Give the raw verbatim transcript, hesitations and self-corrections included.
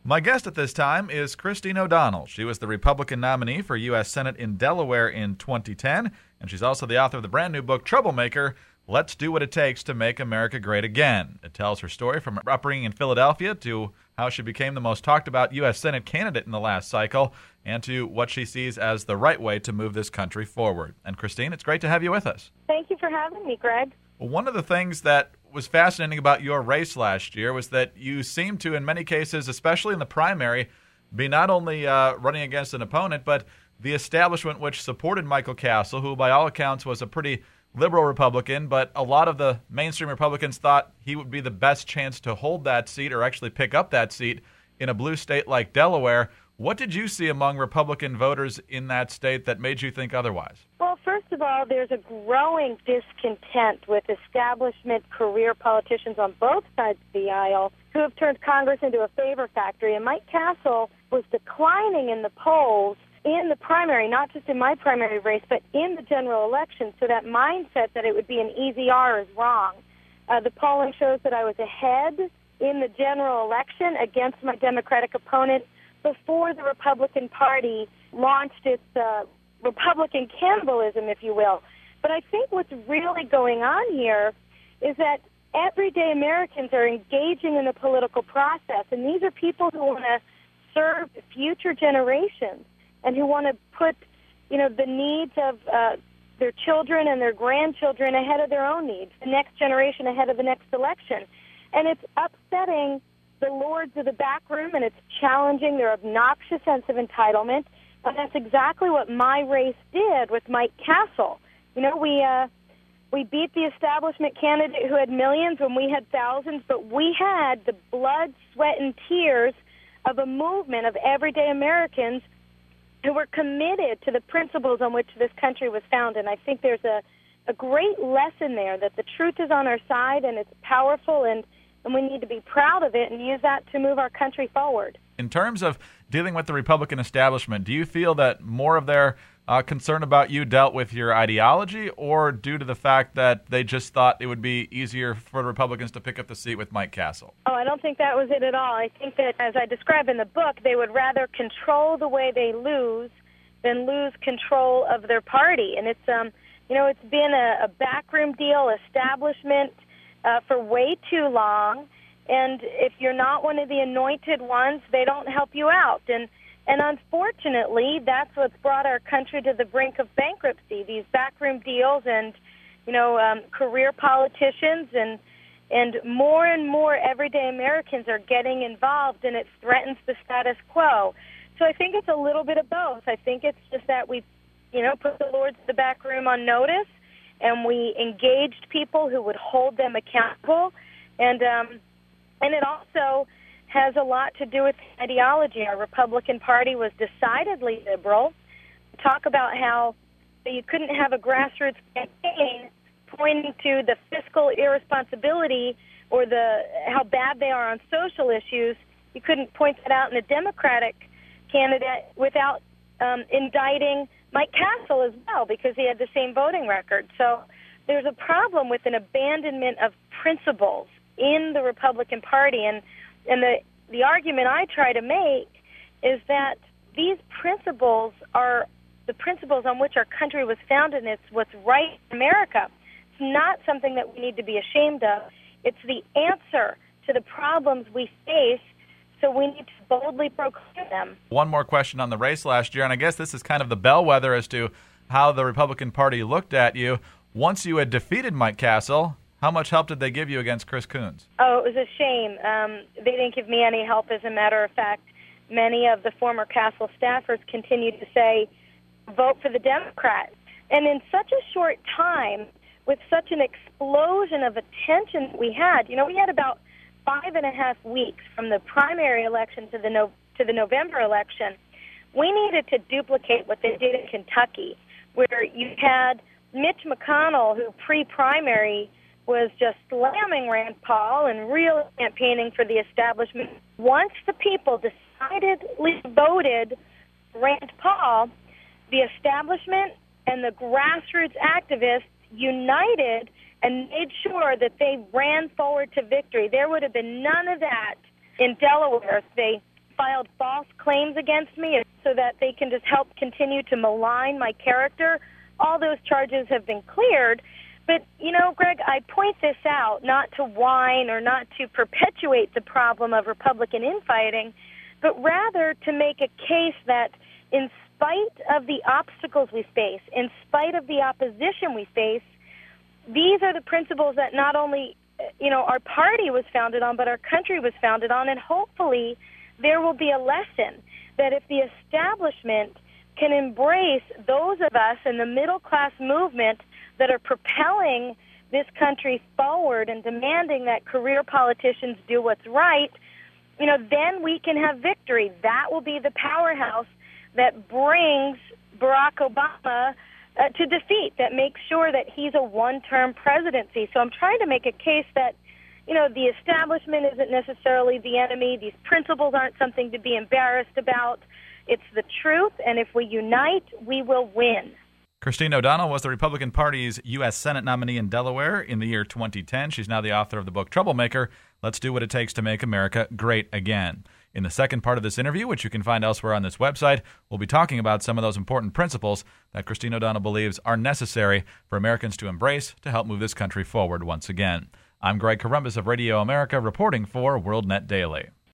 My guest at this time is Christine O'Donnell. She was the Republican nominee for U S Senate in Delaware in twenty ten, and she's also the author of the brand new book, Troublemaker, Let's Do What It Takes to Make America Great Again. It tells her story from her upbringing in Philadelphia to how she became the most talked about U S Senate candidate in the last cycle, and to what she sees as the right way to move this country forward. And Christine, it's great to have you with us. Thank you for having me, Greg. Well, one of the things that was fascinating about your race last year was that you seemed to, in many cases, especially in the primary, be not only uh, running against an opponent, but the establishment which supported Michael Castle, who by all accounts was a pretty liberal Republican, but a lot of the mainstream Republicans thought he would be the best chance to hold that seat or actually pick up that seat in a blue state like Delaware. What did you see among Republican voters in that state that made you think otherwise? Well, first of all, there's a growing discontent with establishment career politicians on both sides of the aisle who have turned Congress into a favor factory. And Mike Castle was declining in the polls in the primary, not just in my primary race, but in the general election. So that mindset that it would be an easy R is wrong. Uh, the polling shows that I was ahead in the general election against my Democratic opponent before the Republican Party launched its uh, Republican cannibalism, if you will. But I think what's really going on here is that everyday Americans are engaging in the political process, and these are people who want to serve future generations and who want to put, you know, the needs of uh, their children and their grandchildren ahead of their own needs, the next generation ahead of the next election. And it's upsetting the lords of the back room, and it's challenging their obnoxious sense of entitlement. And that's exactly what my race did with Mike Castle. You know, we uh, we beat the establishment candidate who had millions when we had thousands, but we had the blood, sweat, and tears of a movement of everyday Americans who were committed to the principles on which this country was founded. And I think there's a, a great lesson there that the truth is on our side, and it's powerful, and and we need to be proud of it and use that to move our country forward. In terms of dealing with the Republican establishment, do you feel that more of their uh, concern about you dealt with your ideology, or due to the fact that they just thought it would be easier for the Republicans to pick up the seat with Mike Castle? Oh, I don't think that was it at all. I think that, as I describe in the book, they would rather control the way they lose than lose control of their party. And it's, um, you know, it's been a, a backroom deal, establishment, Uh, for way too long, and if you're not one of the anointed ones, they don't help you out. And and unfortunately, that's what's brought our country to the brink of bankruptcy, these backroom deals and, you know, um, career politicians, and and more and more everyday Americans are getting involved, and it threatens the status quo. So I think it's a little bit of both. I think it's just that we, you know, put the lords of the back room on notice, and we engaged people who would hold them accountable. And um, and it also has a lot to do with ideology. Our Republican Party was decidedly liberal. Talk about how you couldn't have a grassroots campaign pointing to the fiscal irresponsibility or the how bad they are on social issues. You couldn't point that out in a Democratic candidate without um, indicting Mike Castle as well, because he had the same voting record. So there's a problem with an abandonment of principles in the Republican Party. And, and the, the argument I try to make is that these principles are the principles on which our country was founded, and it's what's right in America. It's not something that we need to be ashamed of. It's the answer to the problems we face, so we need to boldly proclaim them. One more question on the race last year, and I guess this is kind of the bellwether as to how the Republican Party looked at you. Once you had defeated Mike Castle, how much help did they give you against Chris Coons? Oh, it was a shame. Um, they didn't give me any help. As a matter of fact, many of the former Castle staffers continued to say, vote for the Democrat. And in such a short time, with such an explosion of attention that we had, you know, we had about five and a half weeks from the primary election to the no, to the November election. We needed to duplicate what they did in Kentucky, where you had Mitch McConnell, who pre-primary was just slamming Rand Paul and really campaigning for the establishment. Once the people decidedly voted Rand Paul, the establishment and the grassroots activists united and made sure that they ran forward to victory. There would have been none of that in Delaware if they filed false claims against me so that they can just help continue to malign my character. All those charges have been cleared. But, you know, Greg, I point this out not to whine or not to perpetuate the problem of Republican infighting, but rather to make a case that in spite of the obstacles we face, in spite of the opposition we face, these are the principles that not only, you know, our party was founded on, but our country was founded on, and hopefully there will be a lesson that if the establishment can embrace those of us in the middle-class movement that are propelling this country forward and demanding that career politicians do what's right, you know, then we can have victory. That will be the powerhouse that brings Barack Obama uh, to defeat, that makes sure that he's a one-term presidency. So I'm trying to make a case that, you know, the establishment isn't necessarily the enemy. These principles aren't something to be embarrassed about. It's the truth, and if we unite, we will win. Christine O'Donnell was the Republican Party's U S Senate nominee in Delaware in the year twenty ten. She's now the author of the book Troublemaker, Let's Do What It Takes to Make America Great Again. In the second part of this interview, which you can find elsewhere on this website, we'll be talking about some of those important principles that Christine O'Donnell believes are necessary for Americans to embrace to help move this country forward once again. I'm Greg Corombos of Radio America, reporting for WorldNet Daily.